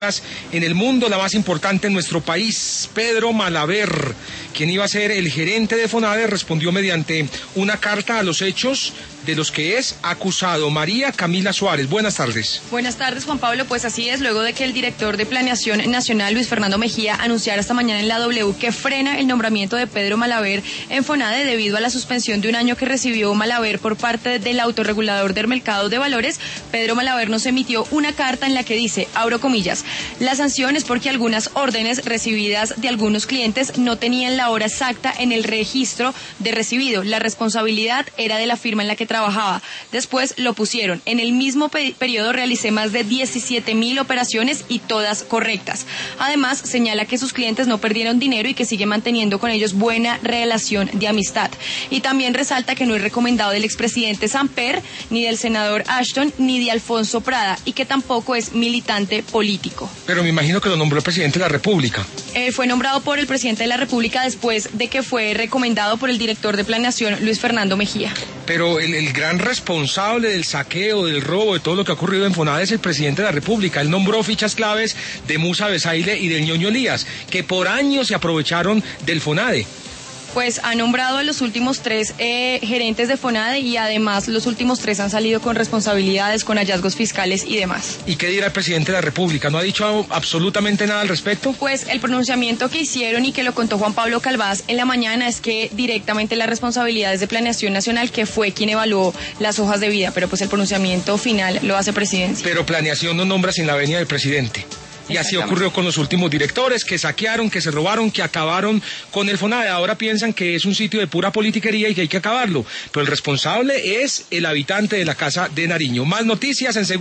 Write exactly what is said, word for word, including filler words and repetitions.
en el mundo, la más importante en nuestro país. Pedro Malaver, quien iba a ser el gerente de FONADE, respondió mediante una carta a los hechos de los que es acusado. María Camila Suárez, buenas tardes. Buenas tardes, Juan Pablo. Pues así es, luego de que el director de Planeación Nacional, Luis Fernando Mejía, anunciara esta mañana en la W que frena el nombramiento de Pedro Malaver en FONADE debido a la suspensión de un año que recibió Malaver por parte del autorregulador del mercado de valores, Pedro Malaver nos emitió una carta en la que dice, abro comillas, la sanción es porque algunas órdenes recibidas de algunos clientes no tenían la hora exacta en el registro de recibido. La responsabilidad era de la firma en la que trabajaba. Después lo pusieron. En el mismo pe- periodo realicé más de diecisiete mil operaciones y todas correctas. Además, señala que sus clientes no perdieron dinero y que sigue manteniendo con ellos buena relación de amistad. Y también resalta que no es recomendado del expresidente Samper, ni del senador Ashton, ni de Alfonso Prada, y que tampoco es militante político. Pero me imagino que lo nombró el presidente de la República. Eh, fue nombrado por el presidente de la República después de que fue recomendado por el director de Planeación, Luis Fernando Mejía. Pero el, el gran responsable del saqueo, del robo, de todo lo que ha ocurrido en FONADE es el presidente de la República. Él nombró fichas claves de Musa Besaile y del Ñoño Elías, que por años se aprovecharon del FONADE. Pues ha nombrado a los últimos tres eh, gerentes de FONADE y además los últimos tres han salido con responsabilidades, con hallazgos fiscales y demás. ¿Y qué dirá el presidente de la República? ¿No ha dicho absolutamente nada al respecto? Pues el pronunciamiento que hicieron y que lo contó Juan Pablo Calvás en la mañana es que directamente las responsabilidades de Planeación Nacional, que fue quien evaluó las hojas de vida, pero pues el pronunciamiento final lo hace Presidencia. Pero Planeación no nombra sin la venia del presidente. Y así ocurrió con los últimos directores que saquearon, que se robaron, que acabaron con el FONADE. Ahora piensan que es un sitio de pura politiquería y que hay que acabarlo. Pero el responsable es el habitante de la Casa de Nariño. Más noticias en